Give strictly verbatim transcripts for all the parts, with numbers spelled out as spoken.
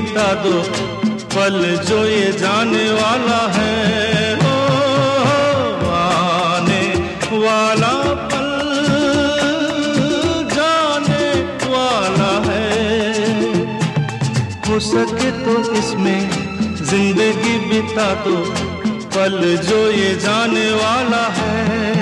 बिता दो पल जो ये जाने वाला है। ओ, आने वाला पल जाने वाला है। हो सके तो इसमें जिंदगी बिता दो पल जो ये जाने वाला है।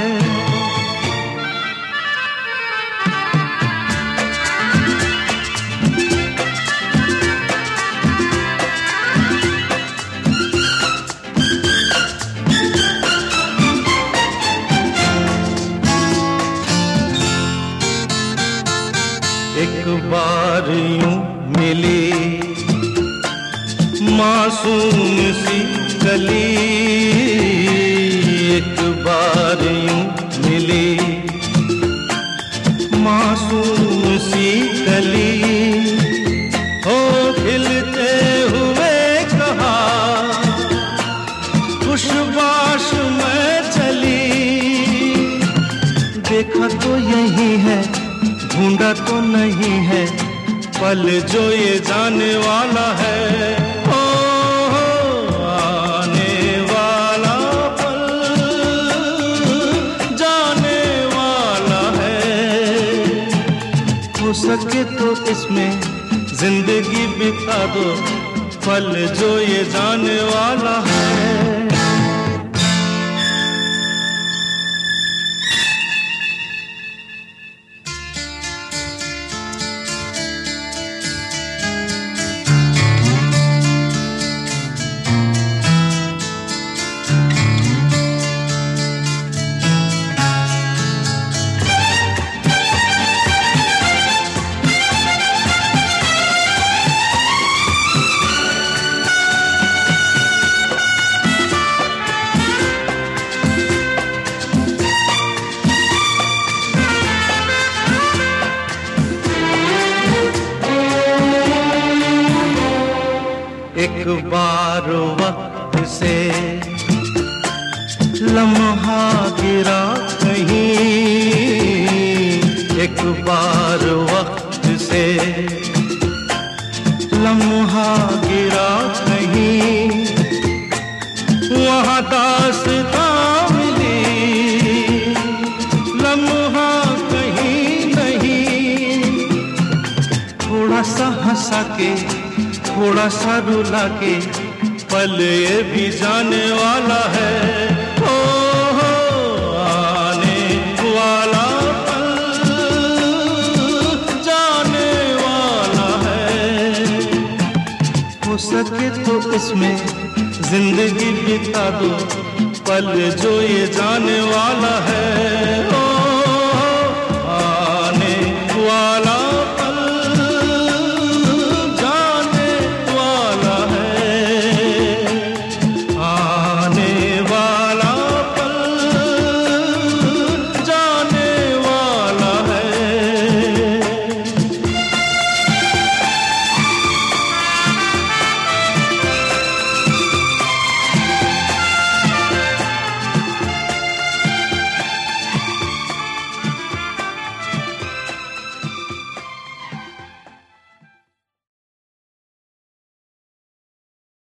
एक बार यूं मिली मासूम सी कली, एक बार यूं मिली मासूम सी कली। हो खिलते हुए कहा खुशबाश में चली। देखा तो यही है ढूंढा तो नहीं है पल जो ये जाने वाला है। ओ, आने वाला पल जाने वाला है। हो सके तो इसमें जिंदगी बिता दो पल जो ये जाने वाला है। एक बार वक्त से लम्हा गिरा कहीं, एक बार वक्त से लम्हा गिरा कहीं। वहाँ दास्तां मिली लम्हा कहीं नहीं। थोड़ा सा हंसा के थोड़ा सा रुला के पल ये भी जाने वाला है। ओ, हो, आने वाला पल जाने वाला है। हो सके तो इसमें जिंदगी बिता दो पल जो ये जाने वाला है। ओ,